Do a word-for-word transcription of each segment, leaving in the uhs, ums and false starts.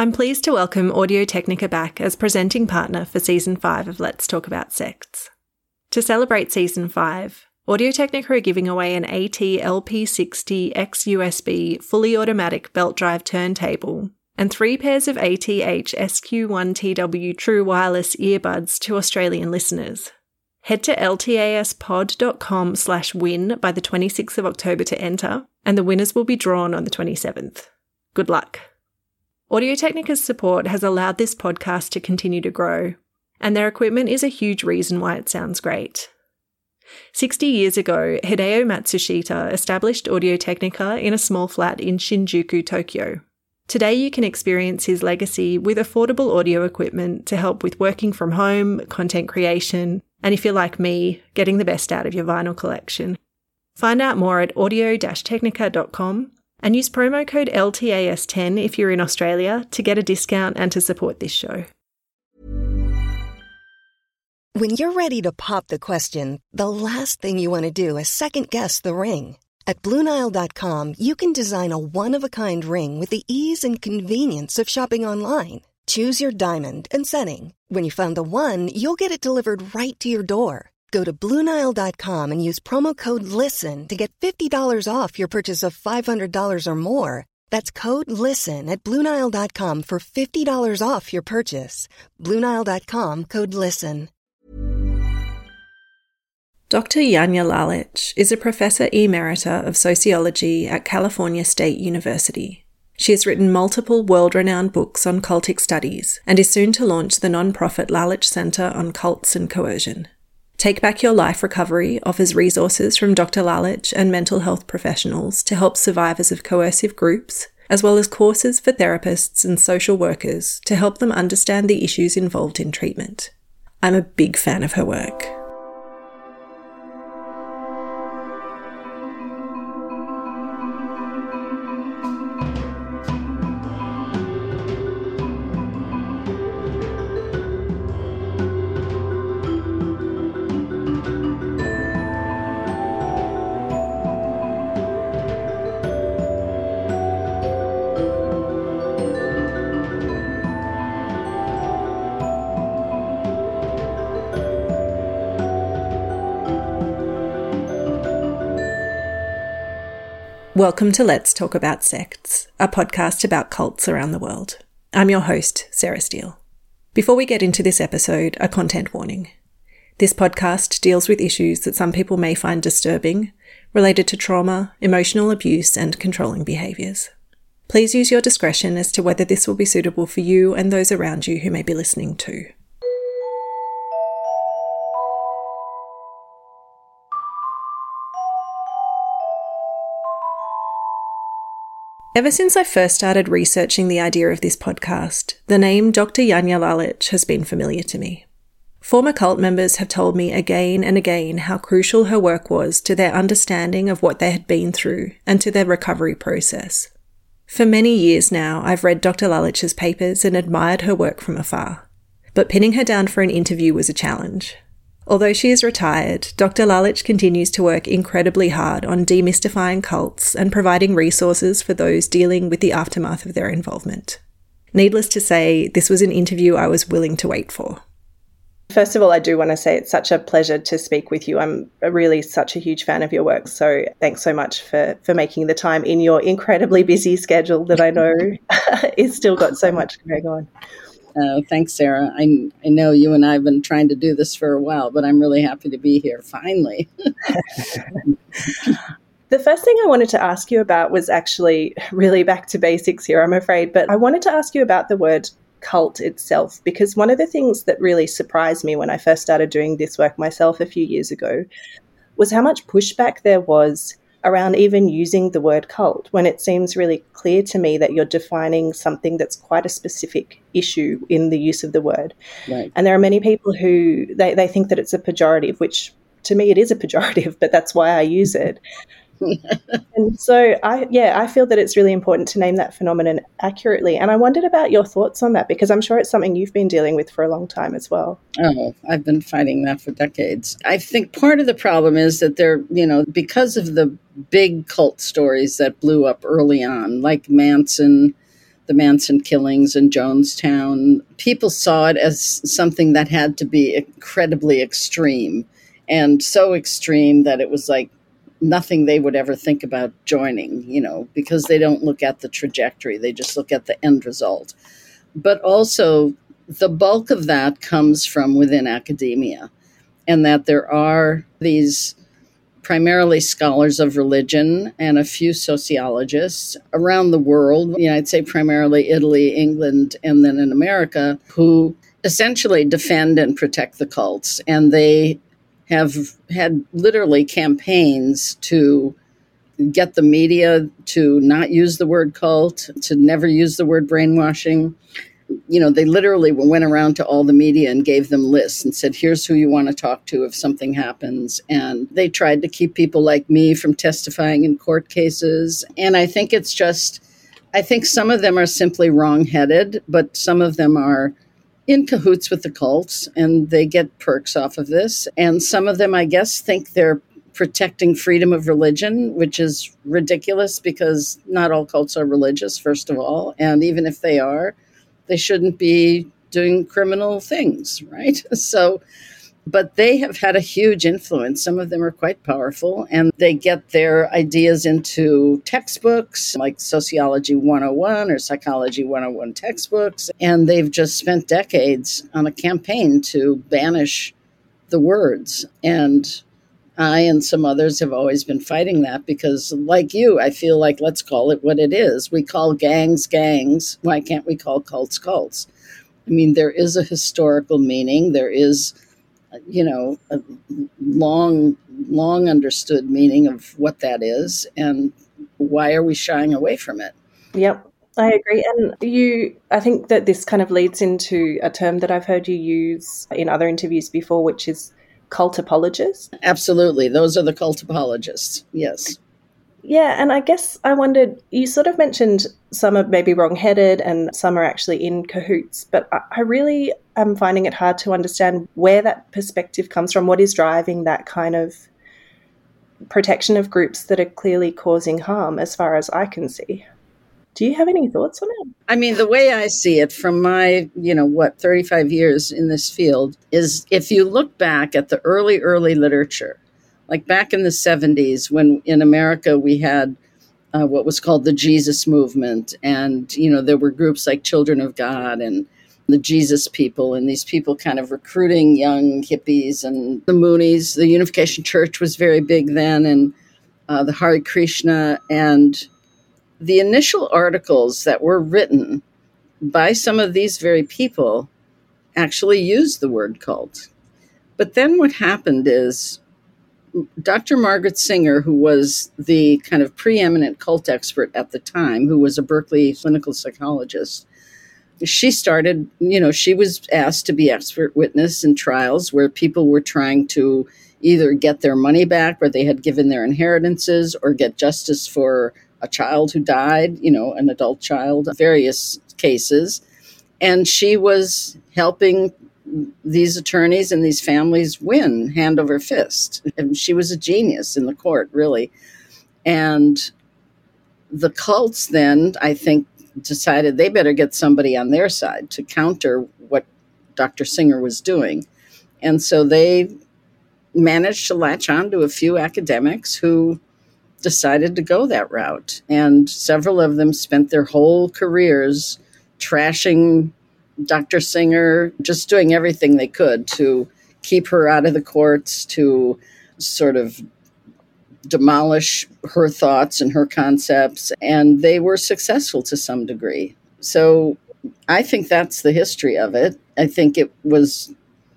I'm pleased to welcome Audio-Technica back as presenting partner for Season five of Let's Talk About Sects. To celebrate Season five, Audio-Technica are giving away an AT L P sixty X U S B fully automatic belt drive turntable and three pairs of A T H S Q one T W True Wireless earbuds to Australian listeners. Head to ltaspod.com slash win by the twenty-sixth of October to enter, and the winners will be drawn on the twenty-seventh. Good luck. Audio-Technica's support has allowed this podcast to continue to grow, and their equipment is a huge reason why it sounds great. Sixty years ago, Hideo Matsushita established Audio-Technica in a small flat in Shinjuku, Tokyo. Today you can experience his legacy with affordable audio equipment to help with working from home, content creation, and if you're like me, getting the best out of your vinyl collection. Find out more at audio dash technica dot com and use promo code L T A S ten if you're in Australia to get a discount and to support this show. When you're ready to pop the question, the last thing you want to do is second-guess the ring. At Blue Nile dot com, you can design a one-of-a-kind ring with the ease and convenience of shopping online. Choose your diamond and setting. When you find the one, you'll get it delivered right to your door. Go to Blue Nile dot com and use promo code LISTEN to get fifty dollars off your purchase of five hundred dollars or more. That's code LISTEN at Blue Nile dot com for fifty dollars off your purchase. Blue Nile dot com, code LISTEN. Doctor Janja Lalich is a Professor Emerita of Sociology at California State University. She has written multiple world-renowned books on cultic studies and is soon to launch the non-profit Lalich Center on Cults and Coercion. Take Back Your Life Recovery offers resources from Doctor Lalich and mental health professionals to help survivors of coercive groups, as well as courses for therapists and social workers to help them understand the issues involved in treatment. I'm a big fan of her work. Welcome to Let's Talk About Sects, a podcast about cults around the world. I'm your host, Sarah Steele. Before we get into this episode, a content warning. This podcast deals with issues that some people may find disturbing, related to trauma, emotional abuse, and controlling behaviours. Please use your discretion as to whether this will be suitable for you and those around you who may be listening too. Ever since I first started researching the idea of this podcast, the name Doctor Janja Lalich has been familiar to me. Former cult members have told me again and again how crucial her work was to their understanding of what they had been through and to their recovery process. For many years now, I've read Doctor Lalich's papers and admired her work from afar, but pinning her down for an interview was a challenge. Although she is retired, Doctor Lalich continues to work incredibly hard on demystifying cults and providing resources for those dealing with the aftermath of their involvement. Needless to say, this was an interview I was willing to wait for. First of all, I do want to say it's such a pleasure to speak with you. I'm really such a huge fan of your work, so thanks so much for, for making the time in your incredibly busy schedule that I know is still got so much going on. Uh, thanks, Sarah. I, I know you and I have been trying to do this for a while, but I'm really happy to be here, finally. The first thing I wanted to ask you about was actually really back to basics here, I'm afraid, but I wanted to ask you about the word cult itself, because one of the things that really surprised me when I first started doing this work myself a few years ago was how much pushback there was around even using the word cult, when it seems really clear to me that you're defining something that's quite a specific issue in the use of the word. Right. And there are many people who, they, they think that it's a pejorative, which to me it is a pejorative, but that's why I use it. And so, I yeah, I feel that it's really important to name that phenomenon accurately. And I wondered about your thoughts on that, because I'm sure it's something you've been dealing with for a long time as well. Oh, I've been fighting that for decades. I think part of the problem is that they're, you know, because of the big cult stories that blew up early on, like Manson, the Manson killings in Jonestown. People saw it as something that had to be incredibly extreme, and so extreme that it was like nothing they would ever think about joining, you know, because they don't look at the trajectory. They just look at the end result. But also, the bulk of that comes from within academia, and that there are these primarily scholars of religion and a few sociologists around the world, you know, I'd say primarily Italy, England, and then in America, who essentially defend and protect the cults. And they have had literally campaigns to get the media to not use the word cult, to never use the word brainwashing. You know, they literally went around to all the media and gave them lists and said, here's who you want to talk to if something happens. And they tried to keep people like me from testifying in court cases. And I think it's just, I think some of them are simply wrong-headed, but some of them are in cahoots with the cults and they get perks off of this. And some of them, I guess, think they're protecting freedom of religion, which is ridiculous because not all cults are religious, first of all. And even if they are, they shouldn't be doing criminal things, right? So, but they have had a huge influence. Some of them are quite powerful, and they get their ideas into textbooks like Sociology one oh one or Psychology one oh one textbooks, and they've just spent decades on a campaign to banish the words. And I and some others have always been fighting that because, like you, I feel like let's call it what it is. We call gangs gangs. Why can't we call cults cults? I mean, there is a historical meaning. There is, you know, a long, long understood meaning of what that is. And why are we shying away from it? Yep, I agree. And you, I think that this kind of leads into a term that I've heard you use in other interviews before, which is cult apologists. Absolutely. Those are the cult apologists. Yes. Yeah. And I guess I wondered, you sort of mentioned some are maybe wrong-headed and some are actually in cahoots, but I really am finding it hard to understand where that perspective comes from. What is driving that kind of protection of groups that are clearly causing harm as far as I can see? Do you have any thoughts on it? I mean, the way I see it from my, you know, what, thirty-five years in this field is if you look back at the early, early literature, like back in the seventies when in America we had uh, what was called the Jesus movement. And, you know, there were groups like Children of God and the Jesus people, and these people kind of recruiting young hippies and the Moonies. The Unification Church was very big then, and uh, the Hare Krishna. And the initial articles that were written by some of these very people actually used the word cult. But then what happened is Doctor Margaret Singer, who was the kind of preeminent cult expert at the time, who was a Berkeley clinical psychologist, she started, you know, she was asked to be expert witness in trials where people were trying to either get their money back or they had given their inheritances or get justice for a child who died, you know, an adult child, various cases. And she was helping these attorneys and these families win hand over fist. And she was a genius in the court, really. And the cults then, I think, decided they better get somebody on their side to counter what Doctor Singer was doing. And so they managed to latch on to a few academics who decided to go that route. And several of them spent their whole careers trashing Doctor Singer, just doing everything they could to keep her out of the courts, to sort of demolish her thoughts and her concepts. And they were successful to some degree. So I think that's the history of it. I think it was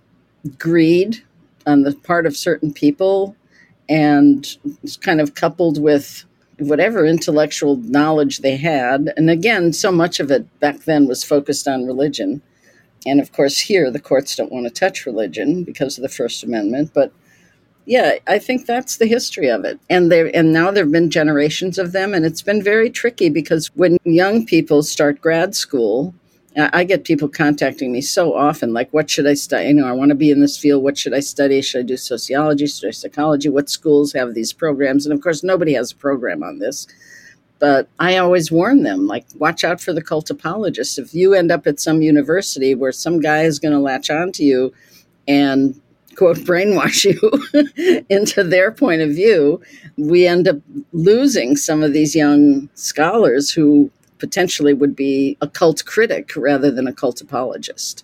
greed on the part of certain people, and it's kind of coupled with whatever intellectual knowledge they had. And again, so much of it back then was focused on religion. And of course, here, the courts don't want to touch religion because of the First Amendment. But yeah, I think that's the history of it. And there, and now there have been generations of them. And it's been very tricky because when young people start grad school, I get people contacting me so often, like, what should I study? You know, I want to be in this field. What should I study? Should I do sociology? Should I do psychology? What schools have these programs? And of course, nobody has a program on this. But I always warn them, like, watch out for the cult apologists. If you end up at some university where some guy is going to latch onto you and, quote, brainwash you into their point of view, we end up losing some of these young scholars who potentially would be a cult critic rather than a cult apologist.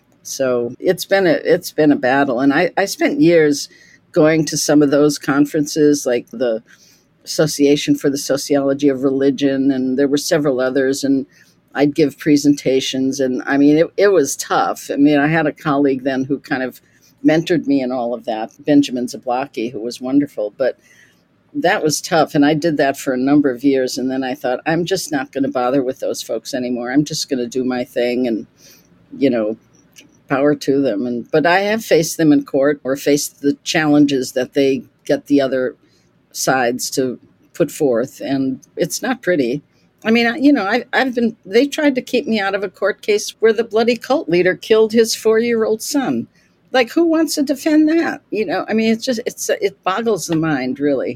So it's been a it's been a battle. And I, I spent years going to some of those conferences, like the Association for the Sociology of Religion, and there were several others, and I'd give presentations, and I mean, it, it was tough. I mean, I had a colleague then who kind of mentored me in all of that, Benjamin Zablocki, who was wonderful, but that was tough, and I did that for a number of years, and then I thought, I'm just not going to bother with those folks anymore. I'm just going to do my thing, and, you know, power to them. And but I have faced them in court or faced the challenges that they get the other sides to put forth, and it's not pretty. I mean, you know, I, I've been, they tried to keep me out of a court case where the bloody cult leader killed his four-year-old son. Like, who wants to defend that? You know, I mean, it's just, it's, it boggles the mind, really.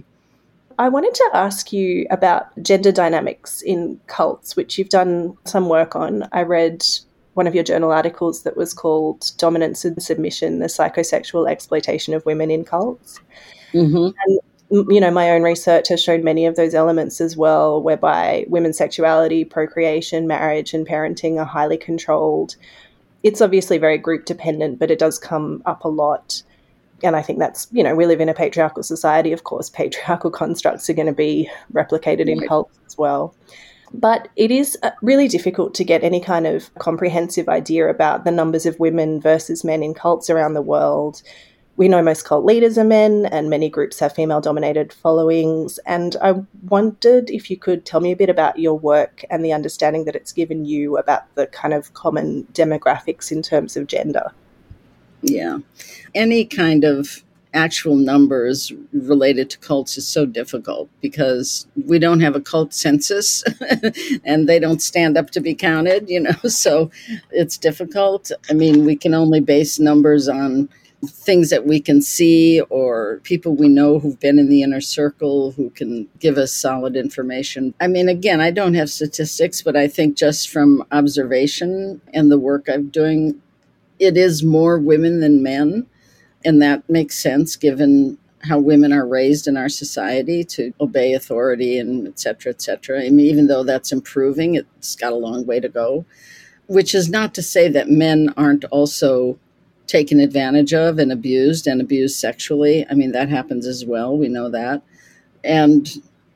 I wanted to ask you about gender dynamics in cults, which you've done some work on. I read one of your journal articles that was called Dominance and Submission, the Psychosexual Exploitation of Women in Cults. Mm-hmm. And you know, my own research has shown many of those elements as well, whereby women's sexuality, procreation, marriage, and parenting are highly controlled. It's obviously very group dependent, but it does come up a lot. And I think that's, you know, we live in a patriarchal society. Of course, patriarchal constructs are going to be replicated in cults as well. But it is really difficult to get any kind of comprehensive idea about the numbers of women versus men in cults around the world. We know most cult leaders are men, and many groups have female-dominated followings. And I wondered if you could tell me a bit about your work and the understanding that it's given you about the kind of common demographics in terms of gender. Yeah. Any kind of actual numbers related to cults is so difficult because we don't have a cult census and they don't stand up to be counted, you know, so it's difficult. I mean, we can only base numbers on things that we can see or people we know who've been in the inner circle who can give us solid information. I mean, again, I don't have statistics, but I think just from observation and the work I'm doing, it is more women than men. And that makes sense given how women are raised in our society to obey authority and et cetera, et cetera. I mean, even though that's improving, it's got a long way to go, which is not to say that men aren't also taken advantage of and abused and abused sexually. I mean, that happens as well. We know that. And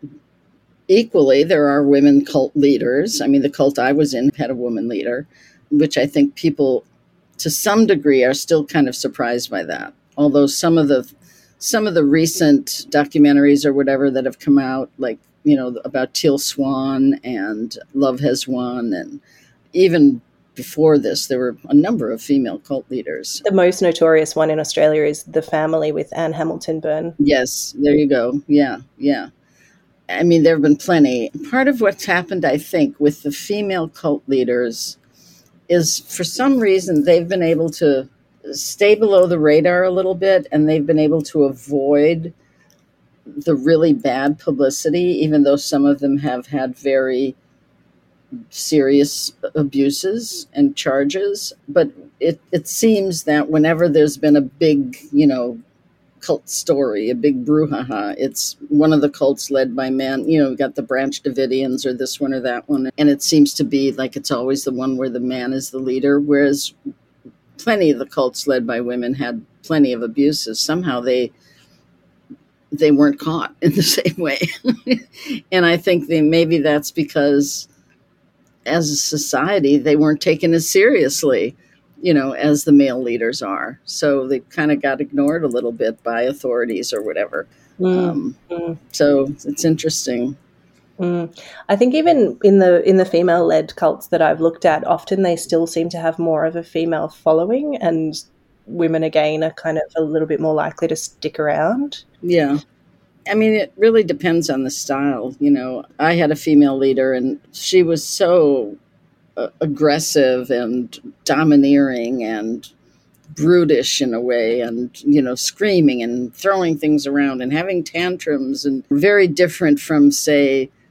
equally, there are women cult leaders. I mean, the cult I was in had a woman leader, which I think people to some degree are still kind of surprised by that. Although some of the some of the recent documentaries or whatever that have come out, like, you know, about Teal Swan and Love Has Won, and even before this, there were a number of female cult leaders. The most notorious one in Australia is The Family with Anne Hamilton Byrne. Yes, there you go. Yeah, yeah. I mean, there have been plenty. Part of what's happened, I think, with the female cult leaders is for some reason they've been able to stay below the radar a little bit, and they've been able to avoid the really bad publicity, even though some of them have had very serious abuses and charges. But it, it seems that whenever there's been a big, you know, cult story, a big brouhaha, it's one of the cults led by men. You know, we've got the Branch Davidians or this one or that one. And it seems to be like it's always the one where the man is the leader, whereas plenty of the cults led by women had plenty of abuses. Somehow they they weren't caught in the same way. And I think they, maybe that's because as a society, they weren't taken as seriously, you know, as the male leaders are. So they kind of got ignored a little bit by authorities or whatever. Mm. Um, mm. So it's interesting. Mm. I think even in the in the female-led cults that I've looked at, often they still seem to have more of a female following, and women, again, are kind of a little bit more likely to stick around. Yeah. I mean, it really depends on the style. You know, I had a female leader, and she was so uh, aggressive and domineering and brutish in a way, and, you know, screaming and throwing things around and having tantrums, and very different from, say,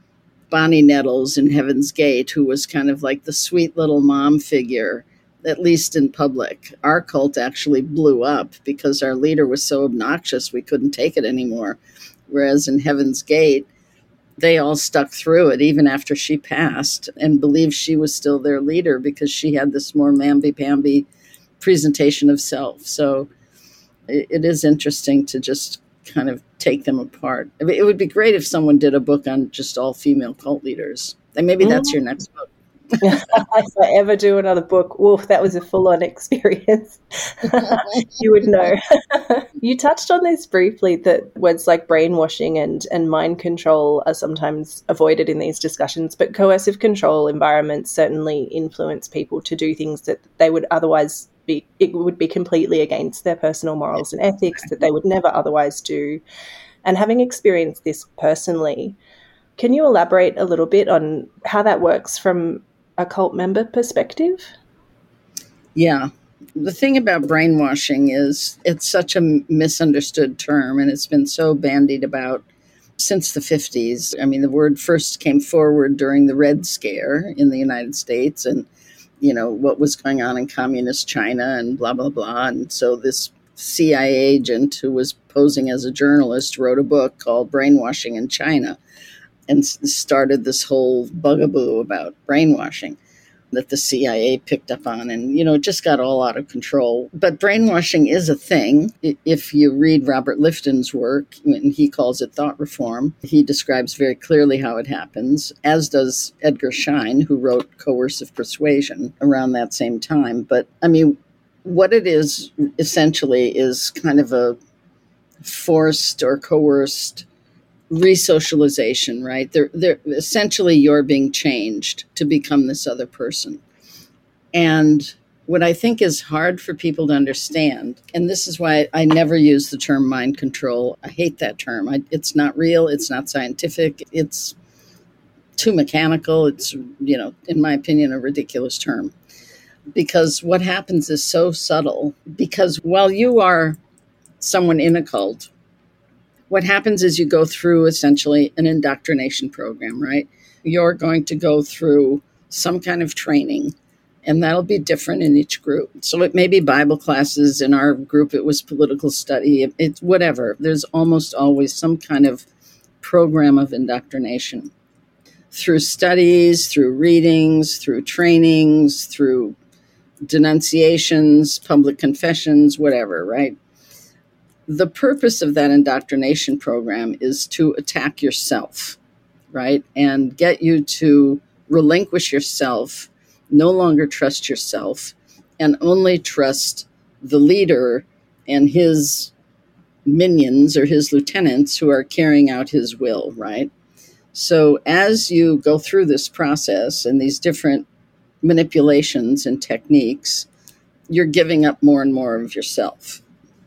Bonnie Nettles in Heaven's Gate, who was kind of like the sweet little mom figure, at least in public. Our cult actually blew up because our leader was so obnoxious we couldn't take it anymore. Whereas in Heaven's Gate, they all stuck through it even after she passed and believed she was still their leader because she had this more mamby-pamby presentation of self. So it, it is interesting to just kind of take them apart. I mean, it would be great if someone did a book on just all female cult leaders. And maybe that's your next book. If I ever do another book, woof, that was a full-on experience. You would know. You touched on this briefly, that words like brainwashing and, and mind control are sometimes avoided in these discussions, but coercive control environments certainly influence people to do things that they would otherwise be, it would be completely against their personal morals and ethics that they would never otherwise do. And having experienced this personally, can you elaborate a little bit on how that works from a cult member perspective? Yeah. The thing about brainwashing is it's such a misunderstood term, and it's been so bandied about since the fifties. I mean, the word first came forward during the Red Scare in the United States and, you know, what was going on in communist China and blah, blah, blah. And so this C I A agent who was posing as a journalist wrote a book called Brainwashing in China and started this whole bugaboo about brainwashing that the C I A picked up on. And, you know, it just got all out of control. But brainwashing is a thing. If you read Robert Lifton's work, and he calls it thought reform, he describes very clearly how it happens, as does Edgar Schein, who wrote Coercive Persuasion around that same time. But, I mean, what it is essentially is kind of a forced or coerced resocialization, right? They're, they're essentially you're being changed to become this other person. And what I think is hard for people to understand, and this is why I never use the term mind control. I hate that term. I, it's not real. It's not scientific. It's too mechanical. It's, you know, in my opinion, a ridiculous term. Because what happens is so subtle. Because while you are someone in a cult, what happens is you go through essentially an indoctrination program, right? You're going to go through some kind of training, and that'll be different in each group. So it may be Bible classes. In our group, it was political study. It, it's whatever. There's almost always some kind of program of indoctrination through studies, through readings, through trainings, through denunciations, public confessions, whatever, right? The purpose of that indoctrination program is to attack yourself, right? And get you to relinquish yourself, no longer trust yourself, and only trust the leader and his minions or his lieutenants who are carrying out his will, right? So as you go through this process and these different manipulations and techniques, you're giving up more and more of yourself.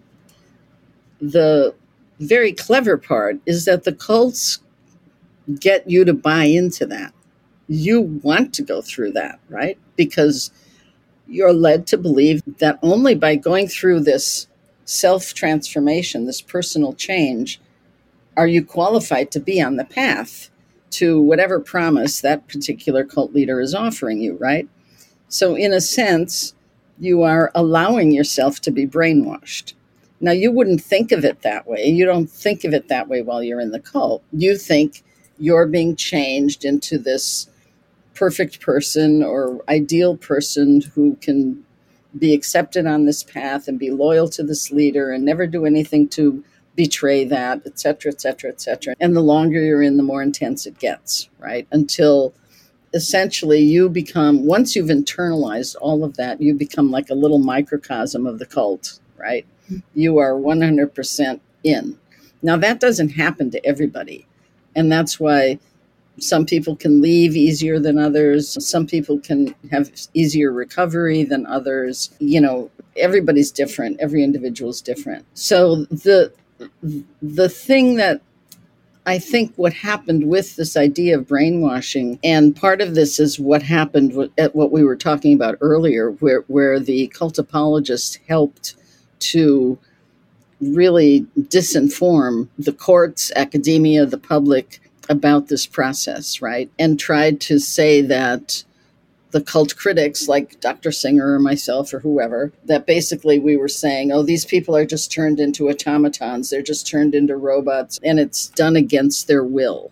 The very clever part is that the cults get you to buy into that. You want to go through that, right? Because you're led to believe that only by going through this self-transformation, this personal change, are you qualified to be on the path to whatever promise that particular cult leader is offering you, right? So in a sense, you are allowing yourself to be brainwashed. Now, you wouldn't think of it that way. You don't think of it that way while you're in the cult. You think you're being changed into this perfect person or ideal person who can be accepted on this path and be loyal to this leader and never do anything to betray that, et cetera, et cetera, et cetera. And the longer you're in, the more intense it gets, right? Until essentially you become, once you've internalized all of that, you become like a little microcosm of the cult, right? You are one hundred percent in. Now, that doesn't happen to everybody. And that's why some people can leave easier than others. Some people can have easier recovery than others. You know, everybody's different. Every individual is different. So the the thing that I think what happened with this idea of brainwashing, and part of this is what happened at what we were talking about earlier, where, where the cult apologists helped to really disinform the courts, academia, the public, about this process, right? And tried to say that the cult critics like Doctor Singer or myself or whoever, that basically we were saying, oh, these people are just turned into automatons. They're just turned into robots, and it's done against their will.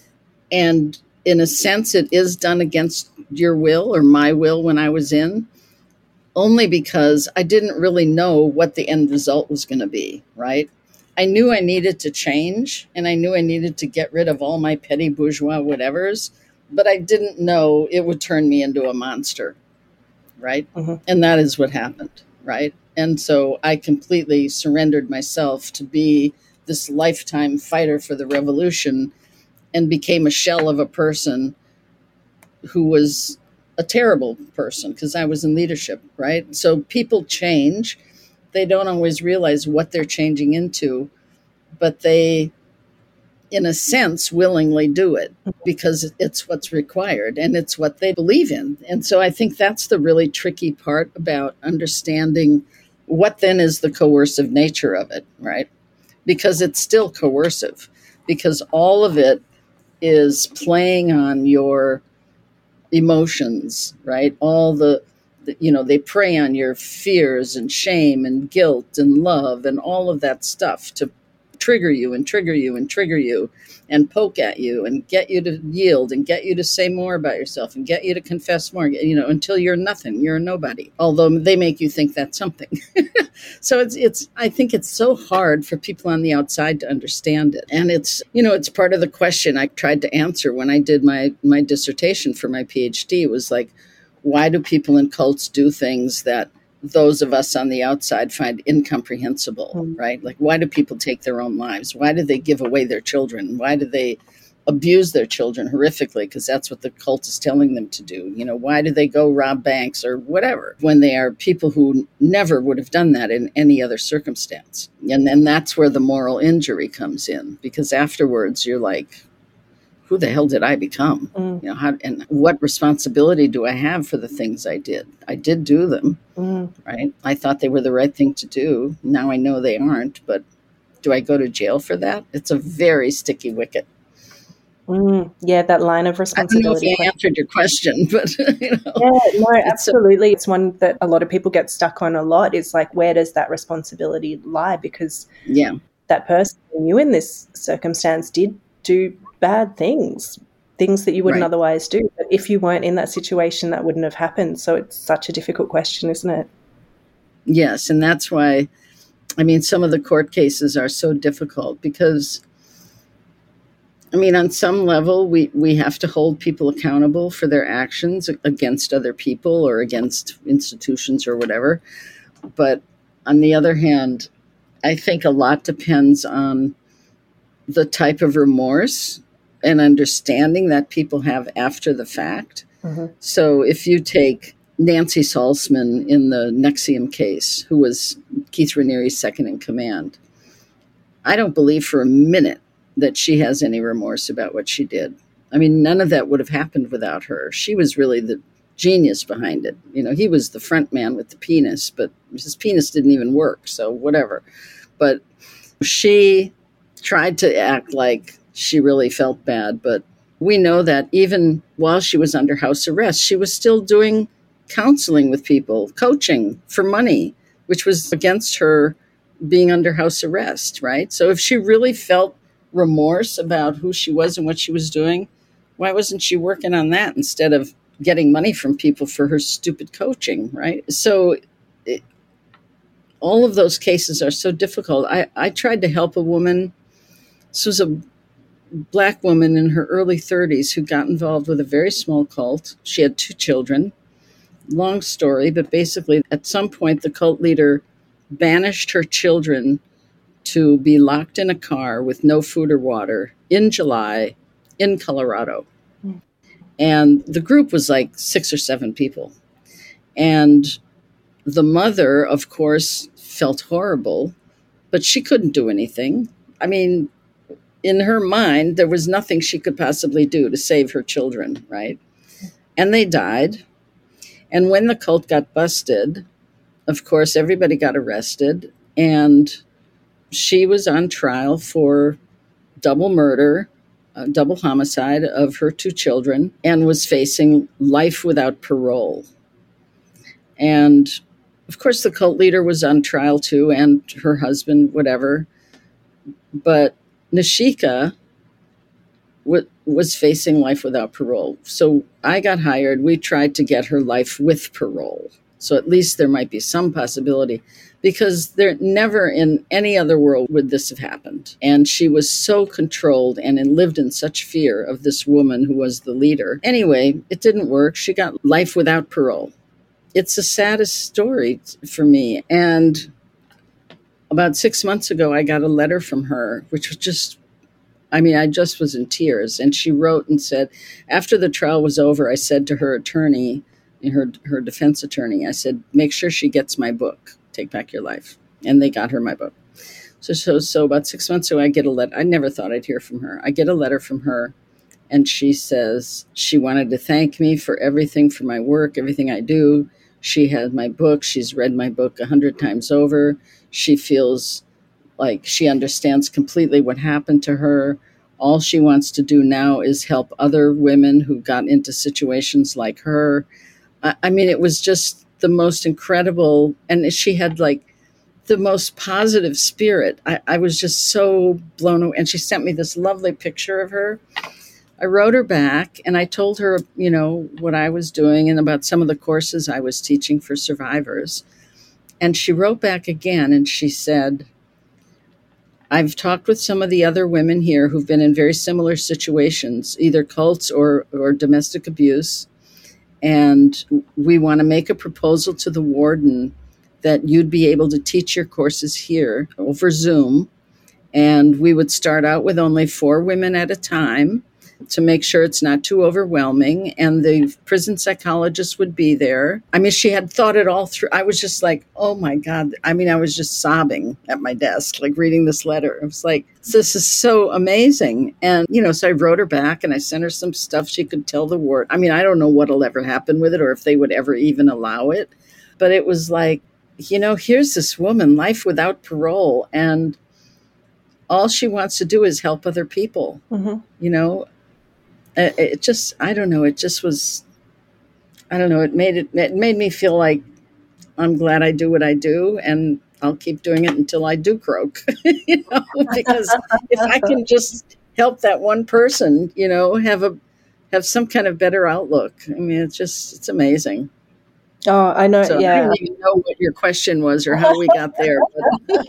And in a sense, it is done against your will or my will when I was in, only because I didn't really know what the end result was going to be, right? I knew I needed to change, and I knew I needed to get rid of all my petty bourgeois whatevers, but I didn't know it would turn me into a monster, right? Mm-hmm. And that is what happened, right? And so I completely surrendered myself to be this lifetime fighter for the revolution and became a shell of a person who was a terrible person because I was in leadership, right? So people change. They don't always realize what they're changing into, but they, in a sense, willingly do it because it's what's required and it's what they believe in. And so I think that's the really tricky part about understanding what then is the coercive nature of it, right? Because it's still coercive, because all of it is playing on your emotions, right? All the, the, you know, they prey on your fears and shame and guilt and love and all of that stuff to trigger you and trigger you and trigger you and poke at you and get you to yield and get you to say more about yourself and get you to confess more, you know, until you're nothing, you're a nobody, although they make you think that's something. So it's, it's, I think it's so hard for people on the outside to understand it. And it's, you know, it's part of the question I tried to answer when I did my, my dissertation for my PhD was like, why do people in cults do things that those of us on the outside find incomprehensible, mm. right? Like, why do people take their own lives? Why do they give away their children? Why do they abuse their children horrifically? Because that's what the cult is telling them to do. You know, why do they go rob banks or whatever when they are people who never would have done that in any other circumstance? And then that's where the moral injury comes in, because afterwards you're like, who the hell did I become? Mm. You know, how, and what responsibility do I have for the things I did? I did do them, mm. right? I thought they were the right thing to do. Now I know they aren't, but do I go to jail for that? It's a very sticky wicket. Mm. Yeah, that line of responsibility. I don't know if I answered your question, but you know, yeah, no, absolutely. It's one that a lot of people get stuck on a lot. It's like, where does that responsibility lie? Because yeah, that person you in this circumstance did do bad things, things that you wouldn't right. otherwise do. But if you weren't in that situation, that wouldn't have happened. So it's such a difficult question, isn't it? Yes. And that's why, I mean, some of the court cases are so difficult because, I mean, on some level, we, we have to hold people accountable for their actions against other people or against institutions or whatever. But on the other hand, I think a lot depends on the type of remorse and understanding that people have after the fact. Mm-hmm. So if you take Nancy Salzman in the N X I V M case, who was Keith Raniere's second in command, I don't believe for a minute that she has any remorse about what she did. I mean, none of that would have happened without her. She was really the genius behind it. You know, he was the front man with the penis, but his penis didn't even work, so whatever. But she tried to act like she really felt bad, but we know that even while she was under house arrest, she was still doing counseling with people, coaching for money, which was against her being under house arrest, right? So if she really felt remorse about who she was and what she was doing, why wasn't she working on that instead of getting money from people for her stupid coaching, right? So it, all of those cases are so difficult. I, I tried to help a woman. This was a Black woman in her early thirties who got involved with a very small cult. She had two children. Long story, but basically at some point the cult leader banished her children to be locked in a car with no food or water in July in Colorado. Mm. And the group was like six or seven people. And the mother, of course, felt horrible, but she couldn't do anything. I mean, in her mind, there was nothing she could possibly do to save her children, right? And they died. And when the cult got busted, of course, everybody got arrested. And she was on trial for double murder a double homicide of her two children and was facing life without parole. And of course, the cult leader was on trial too, and her husband, whatever. But Nishika w- was facing life without parole. So I got hired. We tried to get her life with parole. So at least there might be some possibility, because there never in any other world would this have happened. And she was so controlled and lived in such fear of this woman who was the leader. Anyway, it didn't work. She got life without parole. It's the saddest story for me. And about six months ago, I got a letter from her, which was just, I mean, I just was in tears. And she wrote and said, after the trial was over, I said to her attorney, her her defense attorney, I said, make sure she gets my book, Take Back Your Life. And they got her my book. So, so, so about six months ago, I get a letter. I never thought I'd hear from her. I get a letter from her, and she says she wanted to thank me for everything, for my work, everything I do. She has my book. She's read my book a hundred times over. She feels like she understands completely what happened to her. All she wants to do now is help other women who got into situations like her. I, I mean, it was just the most incredible. And she had like the most positive spirit. I, I was just so blown away. And she sent me this lovely picture of her. I wrote her back and I told her, you know, what I was doing and about some of the courses I was teaching for survivors. And she wrote back again and she said, I've talked with some of the other women here who've been in very similar situations, either cults or, or domestic abuse. And we want to make a proposal to the warden that you'd be able to teach your courses here over Zoom. And we would start out with only four women at a time to make sure it's not too overwhelming. And the prison psychologist would be there. I mean, she had thought it all through. I was just like, oh my God. I mean, I was just sobbing at my desk, like reading this letter. I was like, this is so amazing. And, you know, so I wrote her back and I sent her some stuff she could tell the ward. I mean, I don't know what'll ever happen with it or if they would ever even allow it. But it was like, you know, here's this woman, life without parole. And all she wants to do is help other people, mm-hmm. you know. It just, I don't know, it just was, I don't know, it made it, it made me feel like I'm glad I do what I do and I'll keep doing it until I do croak, you know, because if I can just help that one person, you know, have a, have some kind of better outlook. I mean, it's just, it's amazing. Oh, I know. So yeah. I don't even know what your question was or how we got there. But.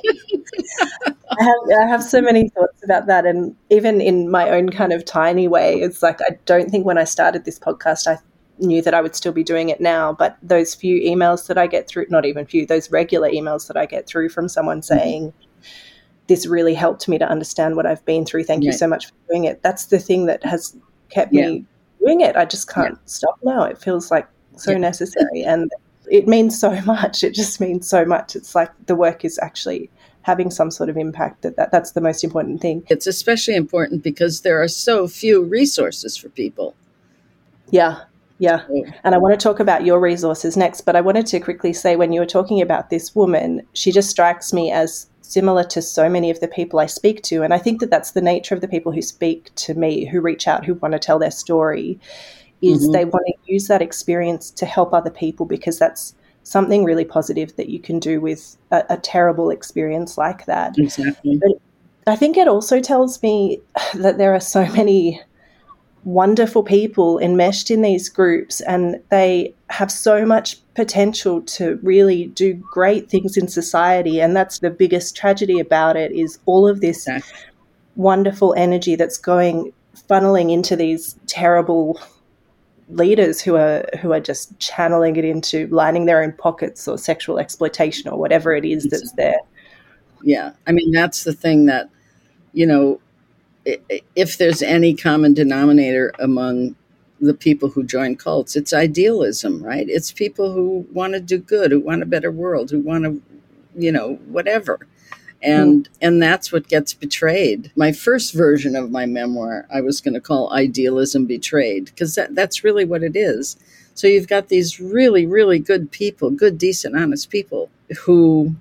I have, I have so many thoughts about that. And even in my own kind of tiny way, it's like, I don't think when I started this podcast, I knew that I would still be doing it now. But those few emails that I get through, not even few, those regular emails that I get through from someone saying, mm-hmm. this really helped me to understand what I've been through. Thank yeah. you so much for doing it. That's the thing that has kept yeah. me doing it. I just can't yeah. stop now. It feels like so yeah. necessary. And it means so much. It just means so much. It's like the work is actually having some sort of impact. That, that that's the most important thing. It's especially important because there are so few resources for people. Yeah, yeah. And I want to talk about your resources next, but I wanted to quickly say, when you were talking about this woman, she just strikes me as similar to so many of the people I speak to. And I think that that's the nature of the people who speak to me, who reach out, who want to tell their story, is mm-hmm. they want to use that experience to help other people, because that's something really positive that you can do with a, a terrible experience like that. Exactly. But I think it also tells me that there are so many wonderful people enmeshed in these groups, and they have so much potential to really do great things in society. And that's the biggest tragedy about it, is all of this exactly. wonderful energy that's going, funneling into these terrible leaders who are who are just channeling it into lining their own pockets or sexual exploitation or whatever it is that's there. Yeah. I mean, that's the thing that, you know, if there's any common denominator among the people who join cults, it's idealism, right? It's people who want to do good, who want a better world, who want to, you know, whatever. And mm. and that's what gets betrayed. My first version of my memoir, I was going to call Idealism Betrayed, because that, that's really what it is. So you've got these really, really good people, good, decent, honest people who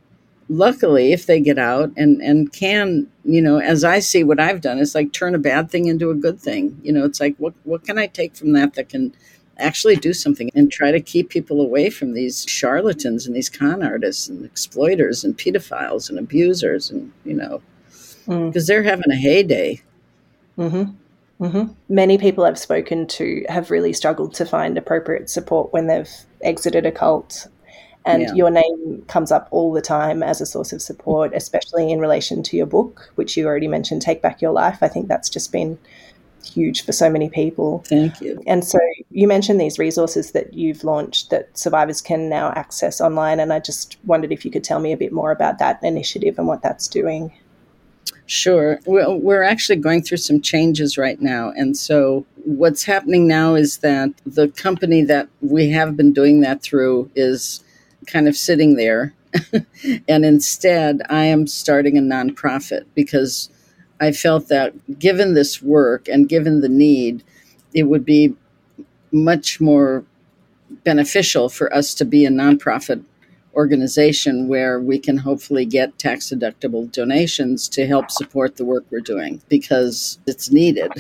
luckily, if they get out and, and can, you know, as I see what I've done, it's like turn a bad thing into a good thing. You know, it's like, what, what can I take from that that can actually do something and try to keep people away from these charlatans and these con artists and exploiters and pedophiles and abusers and, you know, because mm. they're having a heyday. Mm-hmm. Mm-hmm. Many people I've spoken to have really struggled to find appropriate support when they've exited a cult. And yeah. your name comes up all the time as a source of support, especially in relation to your book, which you already mentioned, Take Back Your Life. I think that's just been huge for so many people. Thank you. And so you mentioned these resources that you've launched that survivors can now access online. And I just wondered if you could tell me a bit more about that initiative and what that's doing. Sure. Well, we're actually going through some changes right now. And so what's happening now is that the company that we have been doing that through is kind of sitting there. And instead, I am starting a nonprofit because I felt that given this work and given the need, it would be much more beneficial for us to be a nonprofit organization where we can hopefully get tax deductible donations to help support the work we're doing because it's needed.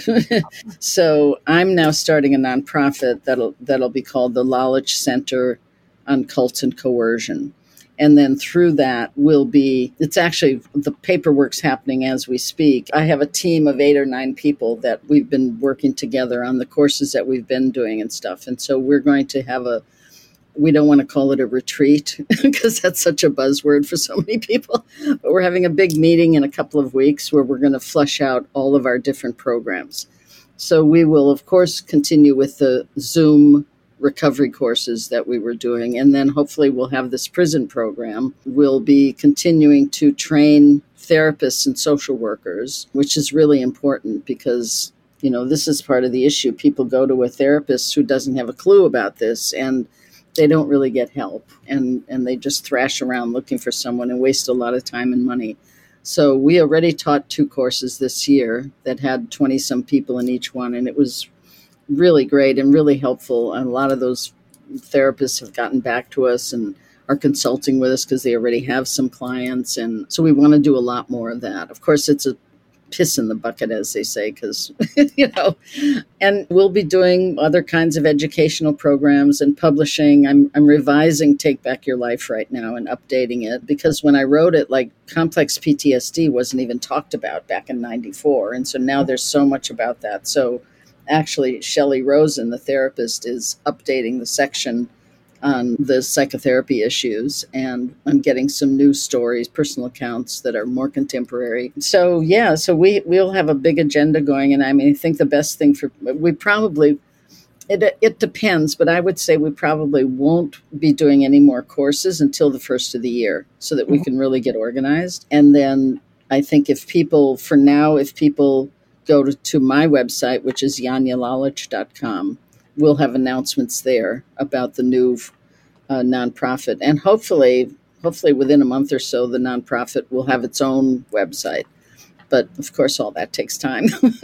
So I'm now starting a nonprofit that'll that'll be called the Lalich Center on Cults and Coercion. And then through that will be, it's actually, the paperwork's happening as we speak. I have a team of eight or nine people that we've been working together on the courses that we've been doing and stuff. And so we're going to have a, we don't want to call it a retreat because that's such a buzzword for so many people, but we're having a big meeting in a couple of weeks where we're going to flush out all of our different programs. So we will, of course, continue with the Zoom recovery courses that we were doing. And then hopefully we'll have this prison program. We'll be continuing to train therapists and social workers, which is really important because, you know, this is part of the issue. People go to a therapist who doesn't have a clue about this and they don't really get help. And, and they just thrash around looking for someone and waste a lot of time and money. So we already taught two courses this year that had twenty some people in each one. And it was really great and really helpful. And a lot of those therapists have gotten back to us and are consulting with us because they already have some clients. And so we want to do a lot more of that. Of course, it's a piss in the bucket, as they say, because, you know, and we'll be doing other kinds of educational programs and publishing. I'm, I'm revising Take Back Your Life right now and updating it because when I wrote it, like complex P T S D wasn't even talked about back in ninety-four. And so now there's so much about that. So actually, Shelley Rosen, the therapist, is updating the section on the psychotherapy issues. And I'm getting some news stories, personal accounts that are more contemporary. So, yeah, so we, we'll have a big agenda going. And I mean, I think the best thing for, we probably, it, it depends, but I would say we probably won't be doing any more courses until the first of the year so that we mm-hmm. can really get organized. And then I think if people, for now, if people go to, to my website, which is janja lalich dot com. We'll have announcements there about the new uh, nonprofit. And hopefully, hopefully within a month or so, the nonprofit will have its own website. But of course, all that takes time.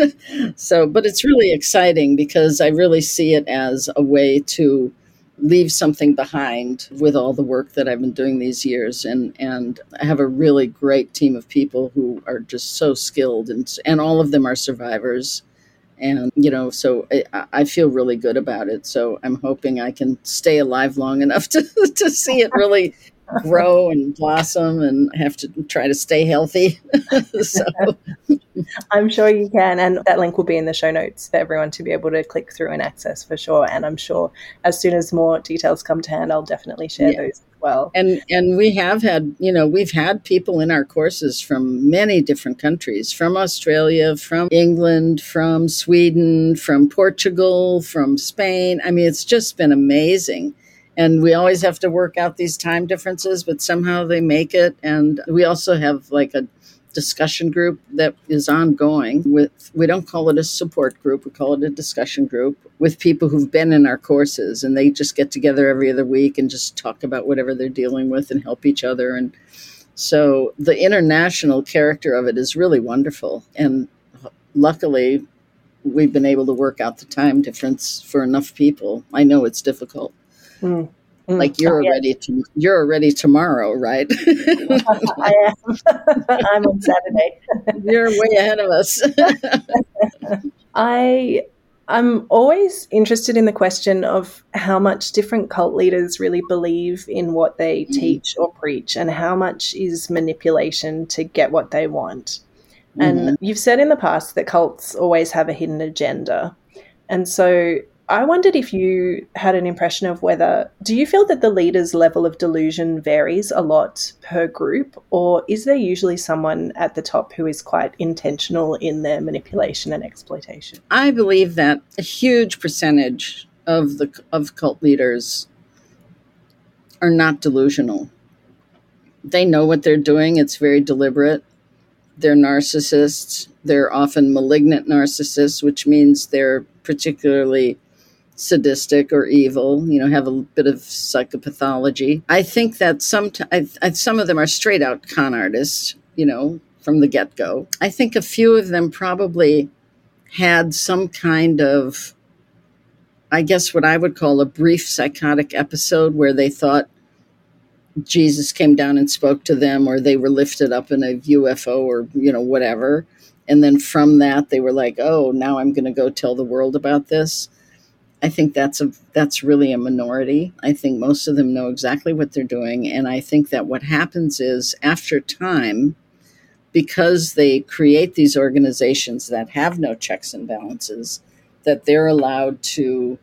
So, but it's really exciting because I really see it as a way to leave something behind with all the work that I've been doing these years. And, and I have a really great team of people who are just so skilled and, and all of them are survivors. And, you know, so I, I feel really good about it. So I'm hoping I can stay alive long enough to, to see it really grow and blossom, and I have to try to stay healthy. So I'm sure you can. And that link will be in the show notes for everyone to be able to click through and access for sure. And I'm sure as soon as more details come to hand, I'll definitely share yeah. those as well. And and we have had, you know, we've had people in our courses from many different countries, from Australia, from England, from Sweden, from Portugal, from Spain. I mean, it's just been amazing. And we always have to work out these time differences, but somehow they make it. And we also have like a discussion group that is ongoing with, we don't call it a support group, we call it a discussion group with people who've been in our courses, and they just get together every other week and just talk about whatever they're dealing with and help each other. And so the international character of it is really wonderful. And luckily, we've been able to work out the time difference for enough people. I know it's difficult. Mm. Mm. Like you're Oh, yeah. already to, you're already tomorrow, right? I am. I'm on Saturday. You're way ahead of us. I I'm always interested in the question of how much different cult leaders really believe in what they teach or preach, and how much is manipulation to get what they want. And Mm-hmm. you've said in the past that cults always have a hidden agenda. And so I wondered if you had an impression of whether, do you feel that the leader's level of delusion varies a lot per group, or is there usually someone at the top who is quite intentional in their manipulation and exploitation? I believe that a huge percentage of the of cult leaders are not delusional. They know what they're doing. It's very deliberate. They're narcissists. They're often malignant narcissists, which means they're particularly sadistic or evil, you know, have a bit of psychopathology. I think that some, I, I, some of them are straight out con artists, you know, from the get-go. I think a few of them probably had some kind of, I guess what I would call a brief psychotic episode where they thought Jesus came down and spoke to them, or they were lifted up in a U F O, or, you know, whatever. And then from that, they were like, oh, now I'm going to go tell the world about this. I think that's a that's really a minority. I think most of them know exactly what they're doing. And I think that what happens is, after time, because they create these organizations that have no checks and balances, that they're allowed to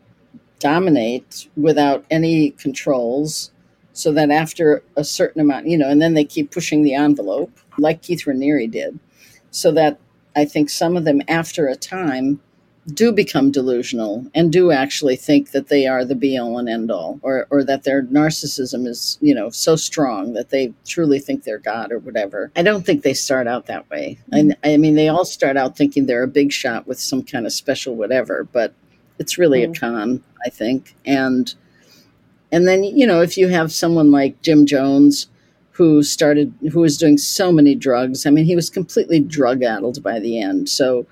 dominate without any controls, so that after a certain amount, you know, and then they keep pushing the envelope, like Keith Raniere did, so that I think some of them, after a time, do become delusional and do actually think that they are the be-all and end-all, or, or that their narcissism is, you know, so strong that they truly think they're God or whatever. I don't think they start out that way. Mm-hmm. And I mean, they all start out thinking they're a big shot with some kind of special whatever, but it's really mm-hmm. a con, I think. And and then, you know, if you have someone like Jim Jones, who started, who was doing so many drugs, I mean, he was completely drug-addled by the end. So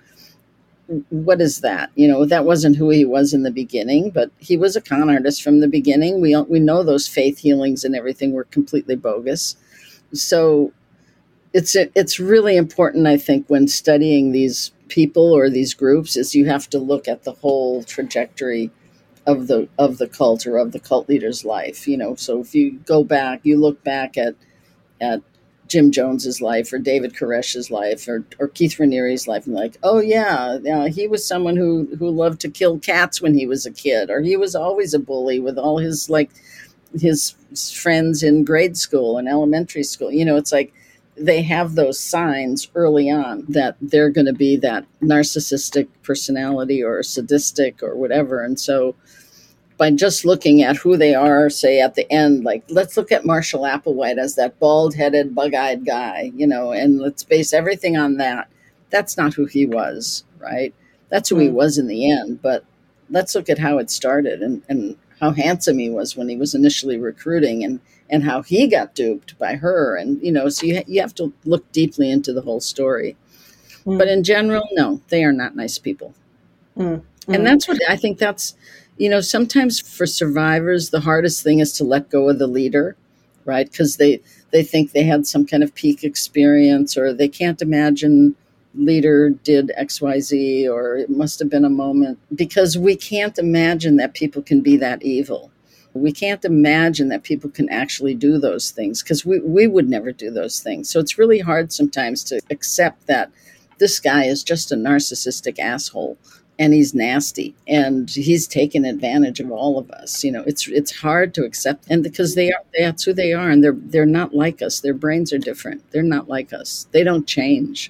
what is that? You know, that wasn't who he was in the beginning, but he was a con artist from the beginning. We we know those faith healings and everything were completely bogus. So it's it's really important, I think, when studying these people or these groups, is you have to look at the whole trajectory of the of the cult or of the cult leader's life. You know, so if you go back, you look back at at Jim Jones's life, or David Koresh's life, or, or Keith Raniere's life, and like, oh yeah, yeah, he was someone who, who loved to kill cats when he was a kid, or he was always a bully with all his, like, his friends in grade school and elementary school. You know, it's like they have those signs early on that they're going to be that narcissistic personality or sadistic or whatever. And so by just looking at who they are, say at the end, like, let's look at Marshall Applewhite as that bald-headed, bug-eyed guy, you know, and let's base everything on that. That's not who he was, right? That's who mm-hmm. he was in the end. But let's look at how it started, and, and how handsome he was when he was initially recruiting, and, and how he got duped by her. And, you know, so you, ha- you have to look deeply into the whole story. Mm-hmm. But in general, no, they are not nice people. Mm-hmm. And that's what I think that's, you know, sometimes for survivors, the hardest thing is to let go of the leader, right? Because they, they think they had some kind of peak experience, or they can't imagine leader did X Y Z, or it must have been a moment. Because we can't imagine that people can be that evil. We can't imagine that people can actually do those things, because we, we would never do those things. So it's really hard sometimes to accept that this guy is just a narcissistic asshole. And he's nasty, and he's taken advantage of all of us. You know, it's it's hard to accept, and because they are, that's who they are, and they're they're not like us. Their brains are different. They're not like us. They don't change.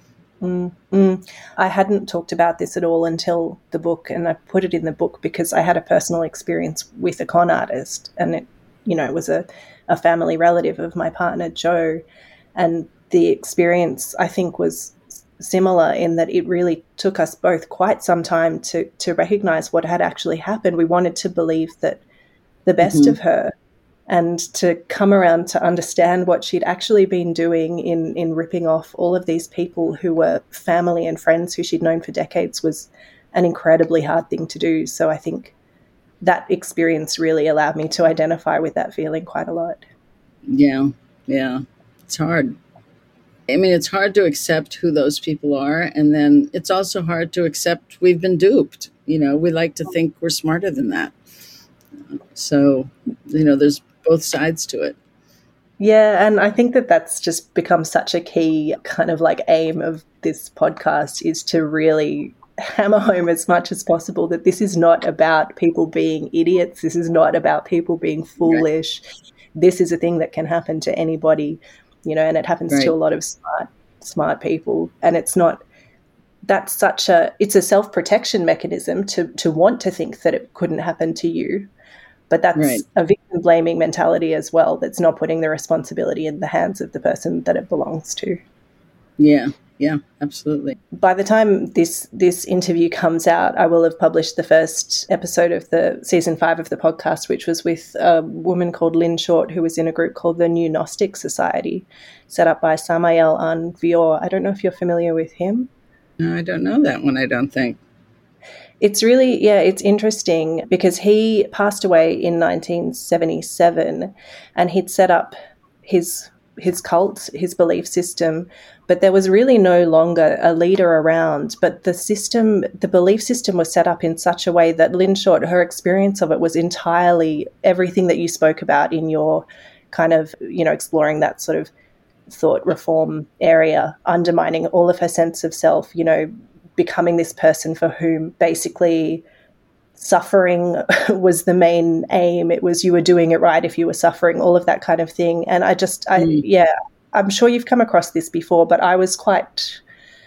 Mm-hmm. I hadn't talked about this at all until the book, and I put it in the book because I had a personal experience with a con artist, and it, you know, it was a, a family relative of my partner, Joe, and the experience, I think, was similar in that it really took us both quite some time to to recognize what had actually happened. We wanted to believe that the best mm-hmm. of her, and to come around to understand what she'd actually been doing in in ripping off all of these people who were family and friends who she'd known for decades was an incredibly hard thing to do. So I think that experience really allowed me to identify with that feeling quite a lot. Yeah, yeah. It's hard. I mean, it's hard to accept who those people are. And then it's also hard to accept we've been duped. You know, we like to think we're smarter than that. So, you know, there's both sides to it. Yeah, and I think that that's just become such a key kind of like aim of this podcast, is to really hammer home as much as possible that this is not about people being idiots. This is not about people being foolish. Right. This is a thing that can happen to anybody, you know, and it happens right. to a lot of smart, smart people. And it's not, that's such a, it's a self-protection mechanism to to want to think that it couldn't happen to you. But that's right. a victim blaming mentality as well, that's not putting the responsibility in the hands of the person that it belongs to. Yeah, yeah, absolutely. By the time this this interview comes out, I will have published the first episode of the season five of the podcast, which was with a woman called Lynn Short, who was in a group called the New Gnostic Society, set up by Samael Aun Weor. I don't know if you're familiar with him. No, I don't know that one, I don't think. It's really, yeah, it's interesting because he passed away in nineteen seventy-seven and he'd set up his his cult, his belief system, but there was really no longer a leader around. But the system, the belief system was set up in such a way that Lynn Short, her experience of it was entirely everything that you spoke about in your kind of, you know, exploring that sort of thought reform area, undermining all of her sense of self, you know, becoming this person for whom basically suffering was the main aim. It was you were doing it right if you were suffering, all of that kind of thing. And I just, I, mm. yeah, I'm sure you've come across this before, but I was quite,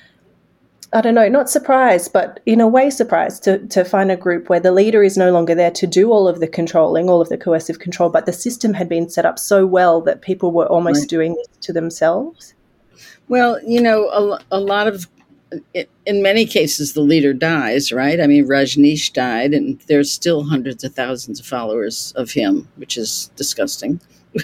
I don't know, not surprised, but in a way surprised to, to find a group where the leader is no longer there to do all of the controlling, all of the coercive control, but the system had been set up so well that people were almost right. doing this to themselves. Well, you know, a, a lot of, in many cases, the leader dies, right? I mean, Rajneesh died, and there's still hundreds of thousands of followers of him, which is disgusting.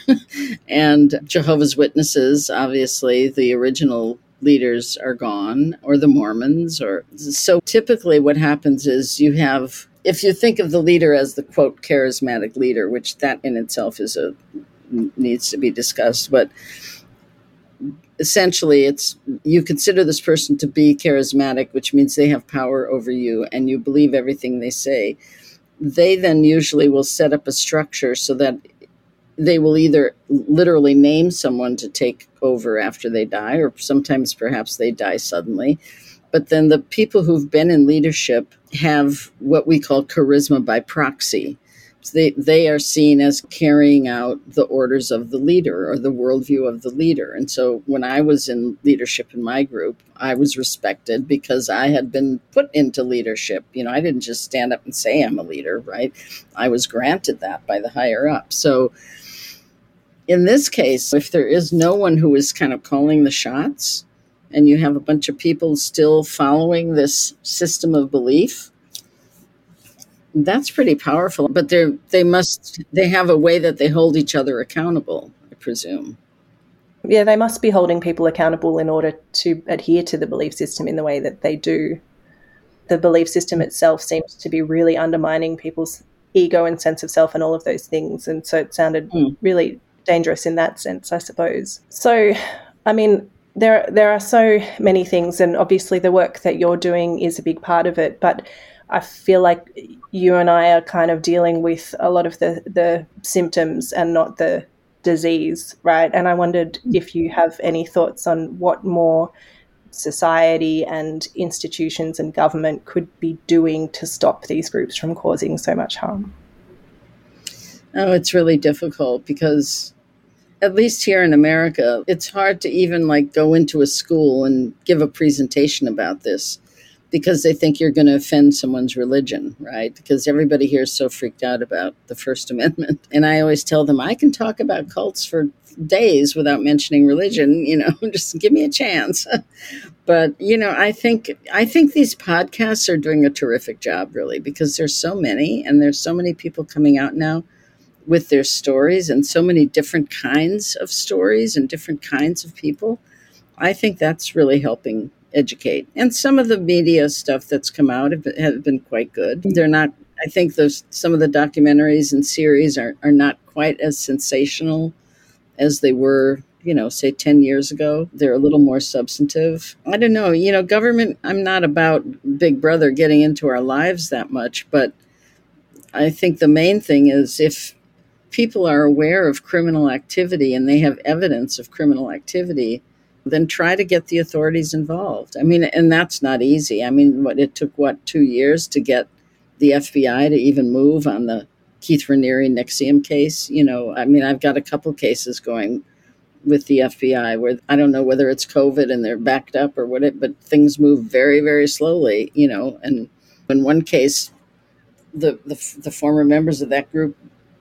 And Jehovah's Witnesses, obviously, the original leaders are gone, or the Mormons. or So typically what happens is you have, if you think of the leader as the, quote, charismatic leader, which that in itself is a needs to be discussed, but essentially, it's you consider this person to be charismatic, which means they have power over you and you believe everything they say. They then usually will set up a structure so that they will either literally name someone to take over after they die, or sometimes perhaps they die suddenly. But then the people who've been in leadership have what we call charisma by proxy. They they are seen as carrying out the orders of the leader or the worldview of the leader. And so when I was in leadership in my group, I was respected because I had been put into leadership. You know, I didn't just stand up and say I'm a leader, right? I was granted that by the higher up. So in this case, if there is no one who is kind of calling the shots and you have a bunch of people still following this system of belief, that's pretty powerful, but they they must they have a way that they hold each other accountable, I presume. Yeah, they must be holding people accountable in order to adhere to the belief system in the way that they do. The belief system itself seems to be really undermining people's ego and sense of self and all of those things, and so it sounded mm. really dangerous in that sense, I suppose. So, I mean, there there are so many things, and obviously the work that you're doing is a big part of it, but I feel like you and I are kind of dealing with a lot of the, the symptoms and not the disease, right? And I wondered if you have any thoughts on what more society and institutions and government could be doing to stop these groups from causing so much harm. Oh, it's really difficult because at least here in America, it's hard to even like go into a school and give a presentation about this, because they think you're going to offend someone's religion, right? Because everybody here is so freaked out about the First Amendment. And I always tell them, I can talk about cults for days without mentioning religion, you know, just give me a chance. But, you know, I think I think these podcasts are doing a terrific job, really, because there's so many, and there's so many people coming out now with their stories, and so many different kinds of stories and different kinds of people. I think that's really helping educate. And some of the media stuff that's come out have been, have been quite good. They're not I think those some of the documentaries and series are, are not quite as sensational as they were, you know, say ten years ago. They're a little more substantive. I don't know, you know, government, I'm not about Big Brother getting into our lives that much, but I think the main thing is if people are aware of criminal activity and they have evidence of criminal activity, then try to get the authorities involved. I mean, and that's not easy. I mean, what it took, what, two years to get the F B I to even move on the Keith Raniere N X I V M case. You know, I mean, I've got a couple cases going with the F B I where I don't know whether it's COVID and they're backed up or what, it, but things move very, very slowly, you know. And in one case, the, the, the former members of that group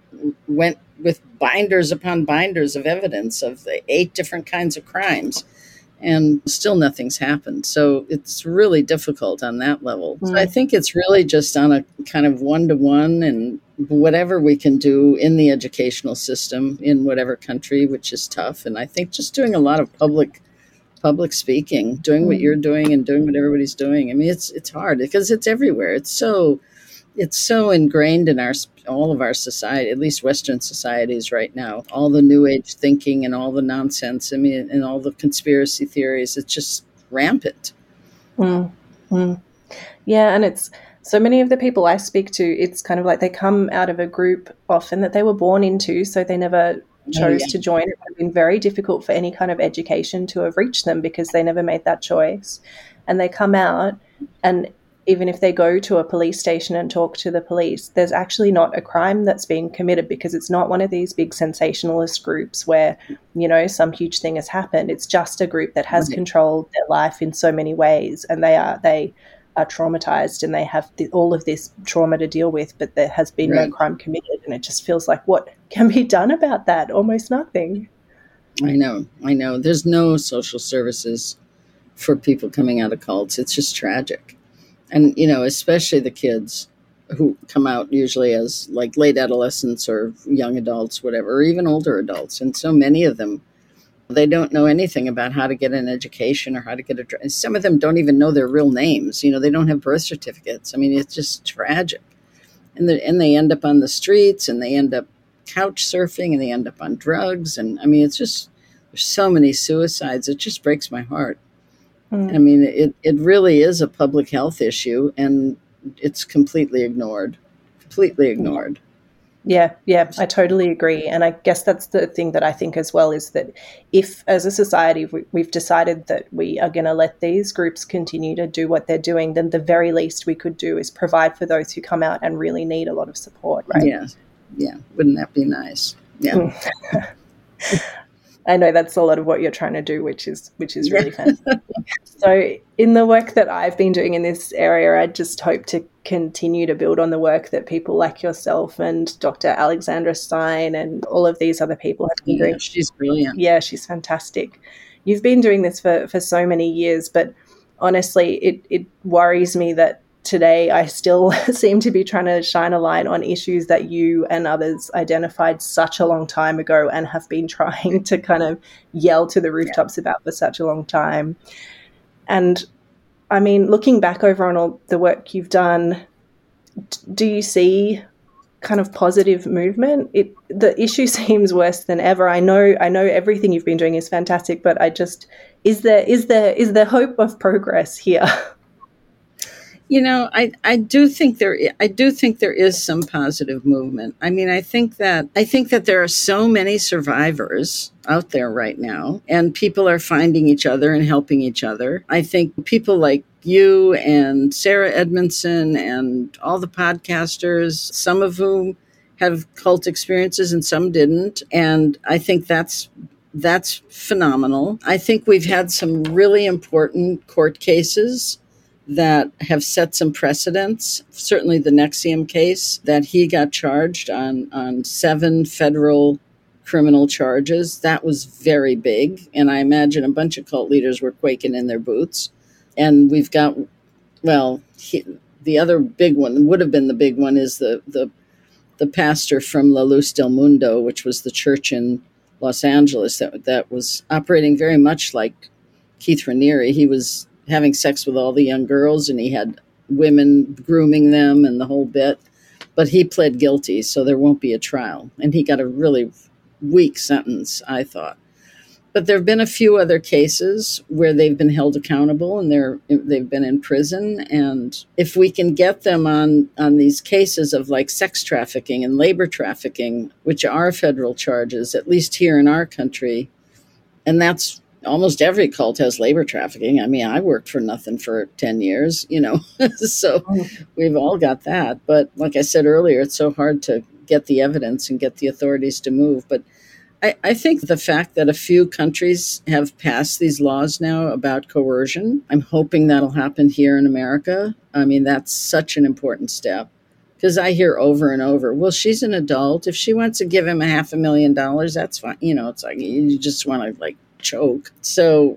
went with binders upon binders of evidence of the eight different kinds of crimes, and still nothing's happened. So it's really difficult on that level. Mm. So I think it's really just on a kind of one-to-one, and whatever we can do in the educational system in whatever country, which is tough. And I think just doing a lot of public public speaking, doing what you're doing and doing what everybody's doing. I mean, it's it's hard because it's everywhere. It's so it's so ingrained in our all of our society, at least Western societies right now. All the New Age thinking and all the nonsense, I mean, and all the conspiracy theories, it's just rampant. Mm, mm. Yeah, and it's so many of the people I speak to, it's kind of like they come out of a group often that they were born into, so they never chose oh, yeah. to join. It would have been very difficult for any kind of education to have reached them because they never made that choice. And they come out, and even if they go to a police station and talk to the police, there's actually not a crime that's being committed because it's not one of these big sensationalist groups where, you know, some huge thing has happened. It's just a group that has controlled their life in so many ways, and they are they are traumatized and they have the, all of this trauma to deal with, but there has been right. no crime committed, and it just feels like what can be done about that? Almost nothing. I know, I know. There's no social services for people coming out of cults. It's just tragic. And, you know, especially the kids who come out usually as like late adolescents or young adults, whatever, or even older adults. And so many of them, they don't know anything about how to get an education or how to get a, and some of them don't even know their real names. You know, they don't have birth certificates. I mean, it's just tragic. And, the, and they end up on the streets, and they end up couch surfing, and they end up on drugs. And I mean, it's just, there's so many suicides. It just breaks my heart. I mean, it, it really is a public health issue, and it's completely ignored, completely ignored. Yeah, yeah, I totally agree. And I guess that's the thing that I think as well is that if, as a society, we, we've decided that we are going to let these groups continue to do what they're doing, then the very least we could do is provide for those who come out and really need a lot of support, right? Yeah, yeah. Wouldn't that be nice? Yeah. I know that's a lot of what you're trying to do, which is which is really fun. So in the work that I've been doing in this area, I just hope to continue to build on the work that people like yourself and Doctor Alexandra Stein and all of these other people have been yeah, doing. She's brilliant. Yeah, she's fantastic. You've been doing this for, for so many years, but honestly, it, it worries me that today I still seem to be trying to shine a light on issues that you and others identified such a long time ago and have been trying to kind of yell to the rooftops yeah. about for such a long time. And I mean, looking back over on all the work you've done, do you see kind of positive movement? It the issue seems worse than ever. I know I know everything you've been doing is fantastic, but I just is there is there is there hope of progress here? You know, I, I do think there I do think there is some positive movement. I mean, I think that I think that there are so many survivors out there right now, and people are finding each other and helping each other. I think people like you and Sarah Edmondson and all the podcasters, some of whom have cult experiences and some didn't, and I think that's that's phenomenal. I think we've had some really important court cases that have set some precedents. Certainly the N X I V M case, that he got charged on, on seven federal criminal charges. That was very big. And I imagine a bunch of cult leaders were quaking in their boots. And we've got, well, he, the other big one, would have been the big one, is the, the, the pastor from La Luz del Mundo, which was the church in Los Angeles that, that was operating very much like Keith Raniere. He was having sex with all the young girls, and he had women grooming them and the whole bit. But he pled guilty, so there won't be a trial. And he got a really weak sentence, I thought. But there have been a few other cases where they've been held accountable and they're they've been in prison. And if we can get them on, on these cases of like sex trafficking and labor trafficking, which are federal charges, at least here in our country, and that's almost every cult has labor trafficking. I mean, I worked for nothing for ten years, you know, so we've all got that. But like I said earlier, it's so hard to get the evidence and get the authorities to move. But I, I think the fact that a few countries have passed these laws now about coercion, I'm hoping that'll happen here in America. I mean, that's such an important step. Because I hear over and over, well, she's an adult. If she wants to give him a half a million dollars, that's fine. You know, it's like you just want to like choke. So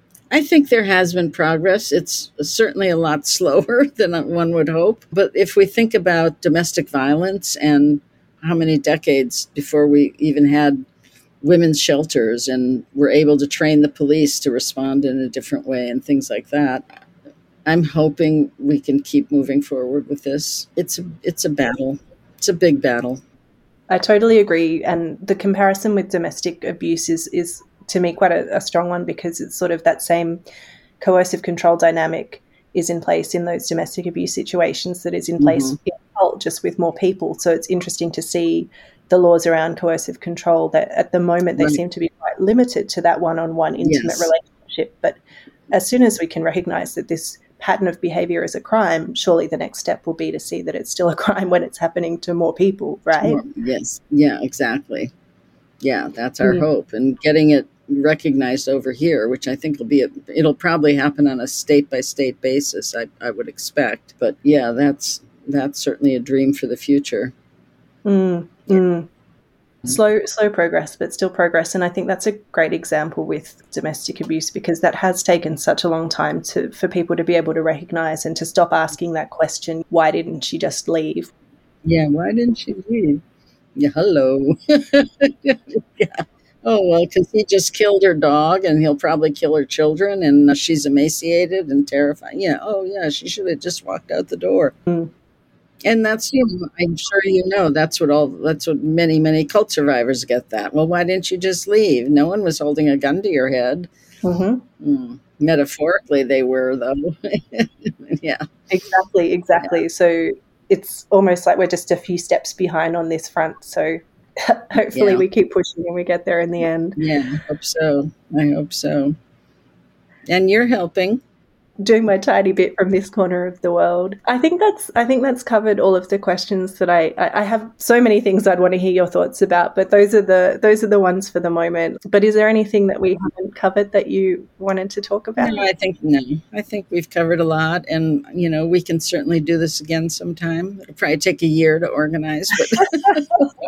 I think there has been progress. It's certainly a lot slower than one would hope. But if we think about domestic violence and how many decades before we even had women's shelters and were able to train the police to respond in a different way and things like that, I'm hoping we can keep moving forward with this. It's a, it's a battle. It's a big battle. I totally agree. And the comparison with domestic abuse is, is to me, quite a, a strong one, because it's sort of that same coercive control dynamic is in place in those domestic abuse situations that is in place mm-hmm. in cult, just with more people. So it's interesting to see the laws around coercive control that at the moment they right. seem to be quite limited to that one-on-one intimate yes. relationship. But as soon as we can recognize that this pattern of behavior is a crime, surely the next step will be to see that it's still a crime when it's happening to more people, right? Yes. Yeah, exactly. Yeah, that's our mm. hope. And getting it recognized over here, which I think will be, a, it'll probably happen on a state-by-state basis, I, I would expect. But yeah, that's that's certainly a dream for the future. Mm. Mm. Slow, slow progress, but still progress. And I think that's a great example with domestic abuse, because that has taken such a long time to for people to be able to recognize and to stop asking that question, why didn't she just leave? Yeah, why didn't she leave? Yeah, hello. yeah. Oh, well, because he just killed her dog and he'll probably kill her children and she's emaciated and terrified. Yeah, oh, yeah, she should have just walked out the door. Mm. And that's, you know, I'm sure you know, that's what all, that's what many, many cult survivors get that. Well, why didn't you just leave? No one was holding a gun to your head. Mm-hmm. Mm. Metaphorically, they were, though. yeah. Exactly, exactly. Yeah. So it's almost like we're just a few steps behind on this front. So hopefully yeah. we keep pushing and we get there in the end. Yeah, I hope so. I hope so. And you're helping. Doing my tiny bit from this corner of the world. I think that's I think that's covered all of the questions that I, I, I have so many things I'd want to hear your thoughts about, but those are the those are the ones for the moment. But is there anything that we haven't covered that you wanted to talk about? No, I think no. I think we've covered a lot, and you know, we can certainly do this again sometime. It'll probably take a year to organize, but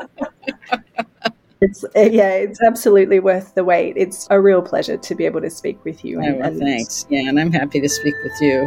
It's, yeah, it's absolutely worth the wait. It's a real pleasure to be able to speak with you. And, oh, well, and thanks. Yeah, and I'm happy to speak with you.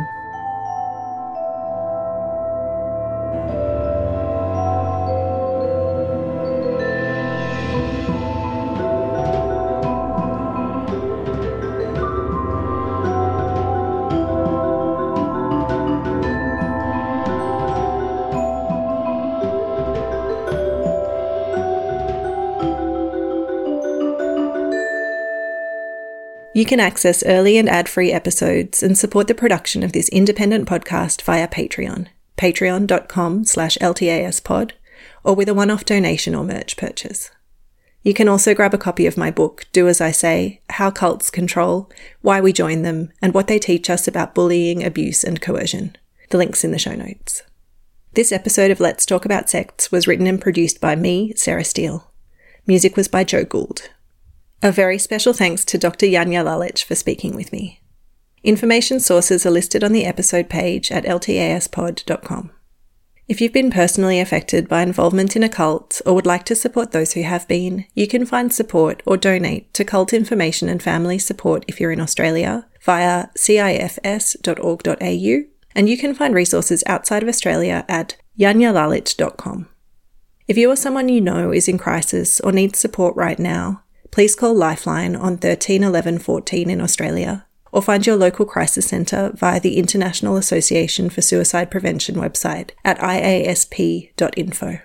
You can access early and ad-free episodes and support the production of this independent podcast via Patreon, patreon.com slash ltaspod, or with a one-off donation or merch purchase. You can also grab a copy of my book, Do As I Say, How Cults Control, Why We Join Them, and What They Teach Us About Bullying, Abuse, and Coercion. The link's in the show notes. This episode of Let's Talk About Sects was written and produced by me, Sarah Steele. Music was by Joe Gould. A very special thanks to Doctor Janja Lalich for speaking with me. Information sources are listed on the episode page at l t a s pod dot com. If you've been personally affected by involvement in a cult or would like to support those who have been, you can find support or donate to Cult Information and Family Support if you're in Australia via c i f s dot org dot a u, and you can find resources outside of Australia at janja lalich dot com. If you or someone you know is in crisis or needs support right now, please call Lifeline on thirteen eleven fourteen in Australia, or find your local crisis centre via the International Association for Suicide Prevention website at I A S P dot info.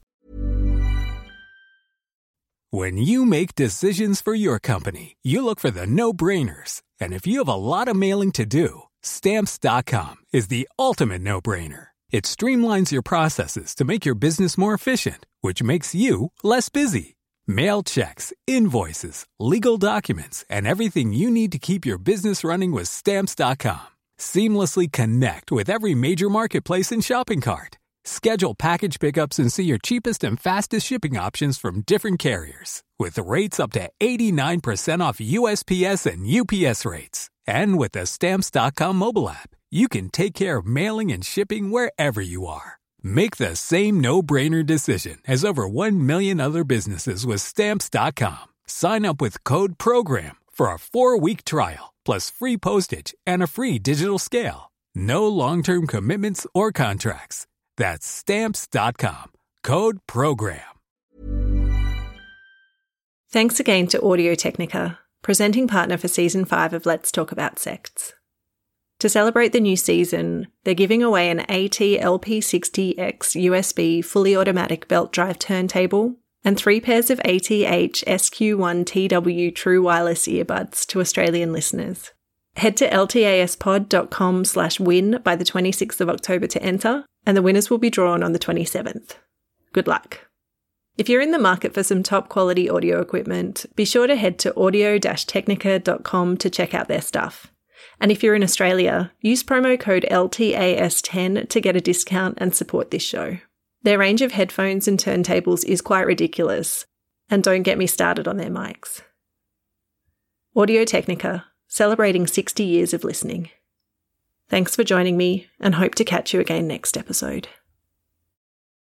When you make decisions for your company, you look for the no-brainers. And if you have a lot of mailing to do, Stamps dot com is the ultimate no-brainer. It streamlines your processes to make your business more efficient, which makes you less busy. Mail checks, invoices, legal documents, and everything you need to keep your business running with Stamps dot com. Seamlessly connect with every major marketplace and shopping cart. Schedule package pickups and see your cheapest and fastest shipping options from different carriers, with rates up to eighty-nine percent off U S P S and U P S rates. And with the Stamps dot com mobile app, you can take care of mailing and shipping wherever you are. Make the same no-brainer decision as over one million other businesses with Stamps dot com. Sign up with code PROGRAM for a four-week trial, plus free postage and a free digital scale. No long-term commitments or contracts. That's Stamps dot com. Code PROGRAM. Thanks again to Audio-Technica, presenting partner for Season five of Let's Talk About Sects. To celebrate the new season, they're giving away an AT L P sixty X U S B fully automatic belt drive turntable and three pairs of A T H S Q one T W true wireless earbuds to Australian listeners. Head to ltaspod.com slash win by the twenty-sixth of October to enter, and the winners will be drawn on the twenty-seventh. Good luck. If you're in the market for some top quality audio equipment, be sure to head to audio dash technica dot com to check out their stuff. And if you're in Australia, use promo code L T A S ten to get a discount and support this show. Their range of headphones and turntables is quite ridiculous, and don't get me started on their mics. Audio-Technica, celebrating sixty years of listening. Thanks for joining me, and hope to catch you again next episode.